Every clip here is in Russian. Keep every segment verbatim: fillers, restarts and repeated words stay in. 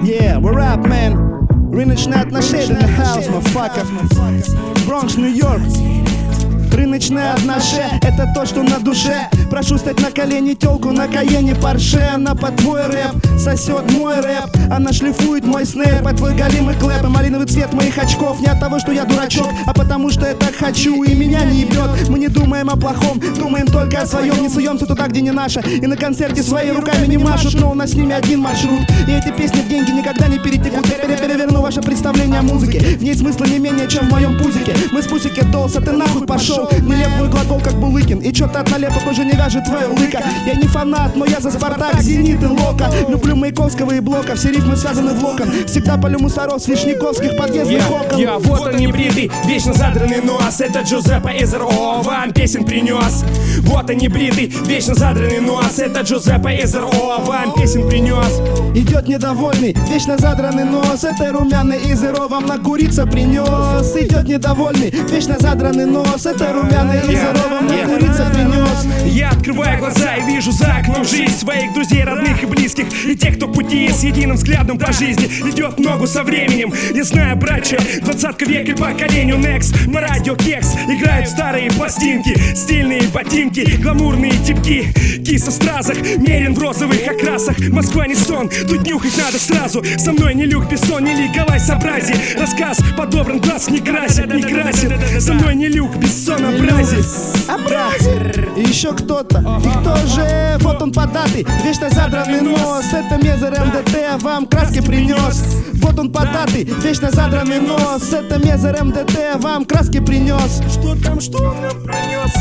Yeah, we're up, man. Рыночные отношения in the house, motherfucker. Бронкс, Нью-Йорк. Рыночные отношения — это то, что на душе. Прошу стать на колени тёлку на Каене Порше. Она под твой рэп сосет мой рэп. Она шлифует мой снэп под твой голимый клэп. И малиновый цвет моих очков не от того, что я дурачок, а потому что я так хочу, и меня не ебет. Мы не думаем о плохом, думаем только о своем. Не суемся туда, где не наше, и на концерте своими руками не машут. Но у нас с ними один маршрут, и эти песни в деньги никогда не перетекут. Я переверну ваше представление о музыке. В ней смысла не менее, чем в моем пузике. Мы с Пусики Долс, а ты нахуй пошел. Нелепый глагол, как Булыкин. И чё-то от налепок уже не вяжет твою лыка. Я не фанат, но я за Спартак, Зенит и Лока. Люблю Маяковского и Блока, все рифмы связаны в локон. Всегда полю мусоров с вишняковских подъездных окон. Я, вот он не бритый, вечно задранный нос. Это Джузеппе из эр о вам песен принес. Вот он не бритый, вечно задранный нос. Это Джузеппе из эр о вам песен принес. Идет недовольный, вечно задранный нос. Это румяный из эр о вам накуриться принес. Идет недовольный, вечно задранный нос. Это румяный из эр о вам накуриться принес. Я открываю глаза и вижу за окном жизнь своих друзей, родных и близких, и тех, кто в пути с единым взглядом по жизни идет ногу со временем. Я знаю, братья, двадцатка века и поколению Next. По радио Кекс играют старые пластинки, стильные ботинки, гламурные типки. Киса в стразах, мерен в розовых окрасах. Москва не сон, тут нюхать надо сразу. Со мной не Люк Бессон, не Лигалай Собрази. Рассказ подобран, глаз не красит, не красит. Со мной не Люк Бессон, образит. И еще кто-то, и кто же? Вот он податый, вечно задранный нос. Это Мезер эм дэ тэ вам краски принес. Вот он податый, вечно задранный нос. Это Мезер эм дэ тэ вам краски принес. Что там, что он нам принес?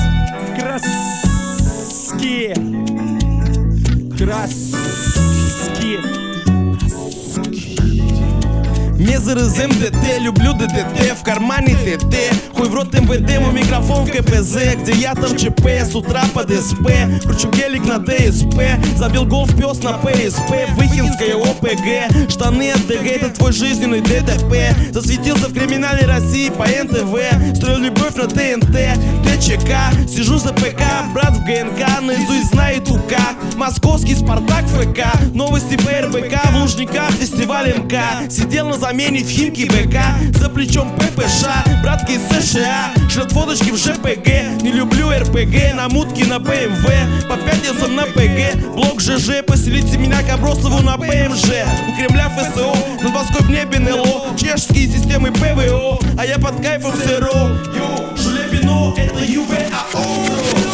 Краски. Краски. Мезер из эм дэ тэ, люблю дэ дэ тэ, в кармане тэ тэ. Хуй в рот эм вэ дэ, мой микрофон в ка пэ зэ. Где я там ЧП, с утра под эс пэ. Кручу гелик на дэ эс пэ. Забил гол в пёс на пэ эс пэ. Выхинская о пэ гэ. Штаны от дэ гэ, это твой жизненный дэ тэ пэ. Засветился в криминальной России по эн тэ вэ. Строил любовь на тэ эн тэ, тэ че ка. Сижу за пэ ка, брат в гэ эн ка. Наизусть знает УК. Московский Спартак эф ка. Новости по эр бэ ка. В Лужниках фестиваль эм ка. Сидел на замене в Химки бэ ка. За плечом пэ пэ ша. Братки из эс ша а. Шлет фоточки в жэ пэ гэ. Не люблю эр пэ гэ. На мутке на бэ эм вэ. По пятницам на пэ гэ. Блок жэ жэ. Поселите меня к Абросову на бэ эм жэ. У Кремля эф эс о. Над Москвой в небе эн эл о. Чешские системы пэ вэ о. А я под кайфом эс эр о. Йоу, Жулебино, это ю вэ а о.